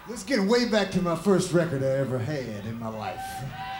Let's get way back to my first record I ever had in my life.